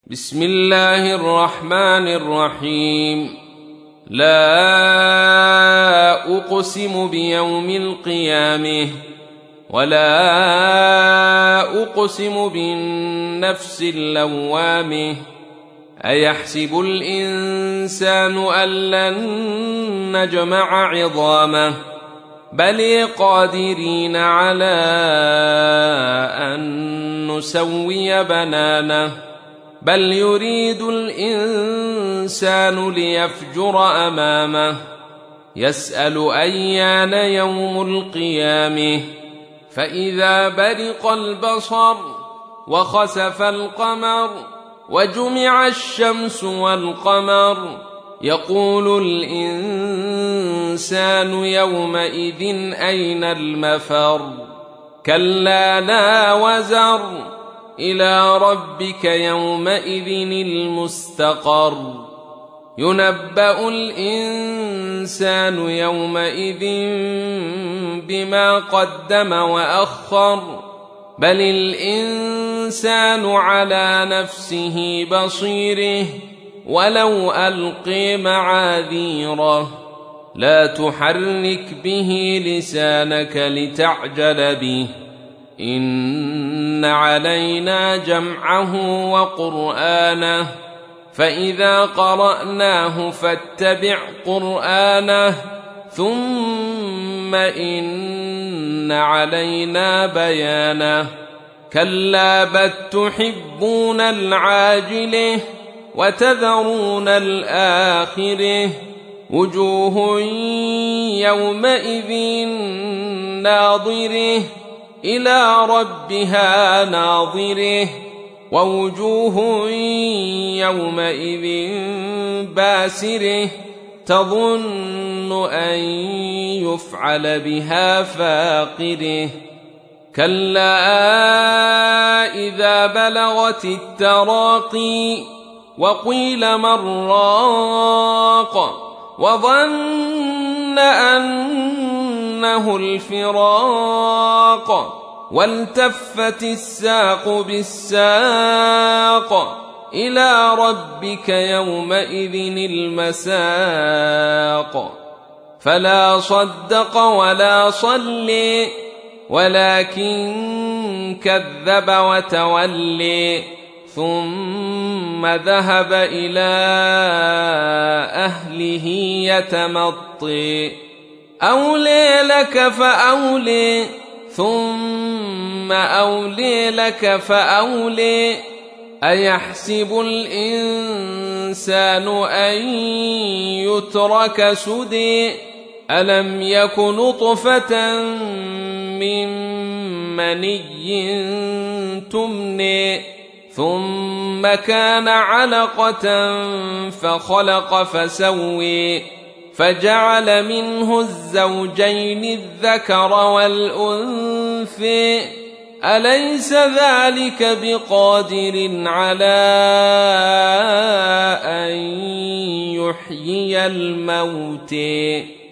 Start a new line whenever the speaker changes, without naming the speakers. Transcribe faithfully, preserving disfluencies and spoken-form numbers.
بسم الله الرحمن الرحيم. لا أقسم بيوم القيامة ولا أقسم بالنفس اللوامة أيحسب الإنسان أن لن نجمع عظامه بل قادرين على أن نسوي بنانه بل يريد الإنسان ليفجر أمامه يسأل أيان يوم القيامة فإذا برق البصر وخسف القمر وجمع الشمس والقمر يقول الإنسان يومئذ أين المفر كلا لا وزر إلى ربك يومئذ المستقر ينبأ الإنسان يومئذ بما قدم وأخر بل الإنسان على نفسه بصيره ولو ألقي معاذيره لا تحرك به لسانك لتعجل به إن علينا جمعه وقرآنه فإذا قرأناه فاتبع قرآنه ثم إن علينا بيانه كلا بل تحبون العاجلة وتذرون الآخرة وجوه يومئذ ناظرة إلى ربها ناظرة ووجوه يومئذ باسرة تظن أن يفعل بها فاقرة كلا إذا بلغت التراقي وقيل من راق وظن أنه الفراق والتفت الساق بالساق إلى ربك يومئذ المساق فلا صدق ولا صلي ولكن كذب وتولي ثم ذهب إلى أهله يتمطي أولي لك فأولي ثم أولي لك فأولي أيحسب الإنسان أن يترك سدى ألم يك نطفة من مني تمني ثم كان علقة فخلق فسوي فجعل منه الزوجين الذكر والأنثى أليس ذلك بقادر على أن يحيي الموتى